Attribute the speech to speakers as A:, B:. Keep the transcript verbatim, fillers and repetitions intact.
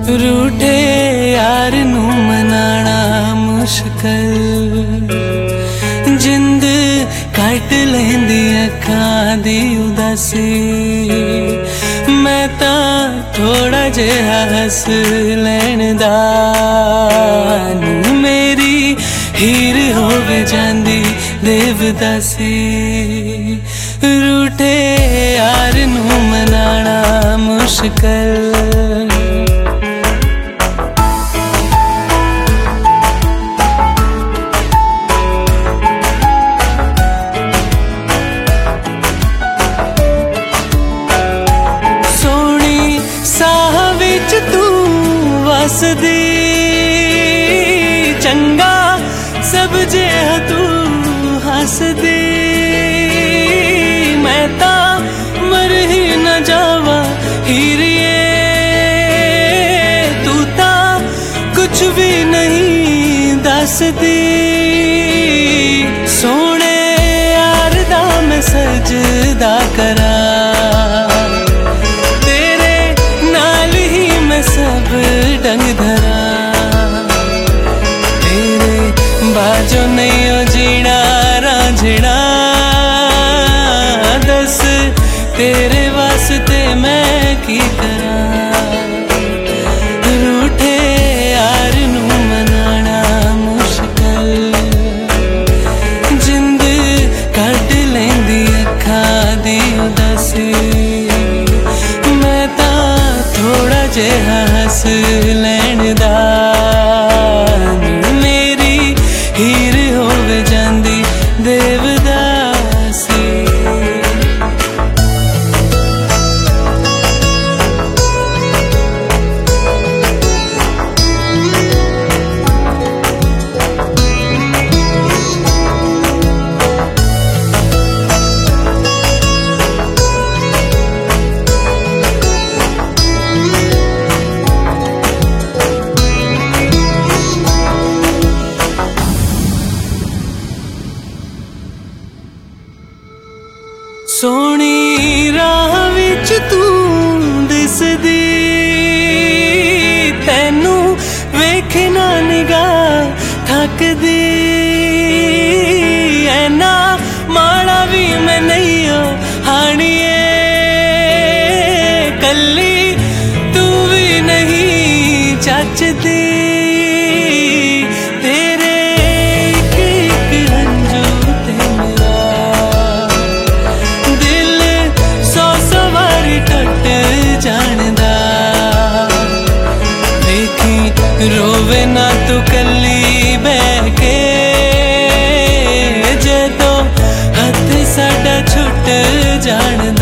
A: रूठे यार नू मनाना मुश्किल, जिंद कट लेंदी अखां दी उदासी। मैं तां थोड़ा जिहा हस लैण दा, मेरी हीर होवे जांदी देवदासी। रूठे यार नू मनाना मुश्किल, वसदी चंगा सब जे तू हसदी। मैं ता मर ही न जावा हीरिए, तू ता कुछ भी नहीं दसदी। सोने यार दा मैं सजदा करा, सब डंग धरा। तेरे बाजो नहीं हो जीना रांझना, दस तेरे वास्ते मैं की करा। रूठे यार नू मनाना मुश्किल, जिंद कट लेंदी अखां दी उदासी। मैं ता थोड़ा जिहा हस लैण दा, मेरी हीर होवे जांदी देवदासी। सोनी राह विच तू दिसदी, तैनू वेखना निगाह थकदी। ऐना माड़ा भी मैं नहीं हो हानिए, कल्ली तू भी नहीं चचदी। रोवे ना तू कल्ली बह के, जदों हथ साडा छुट जान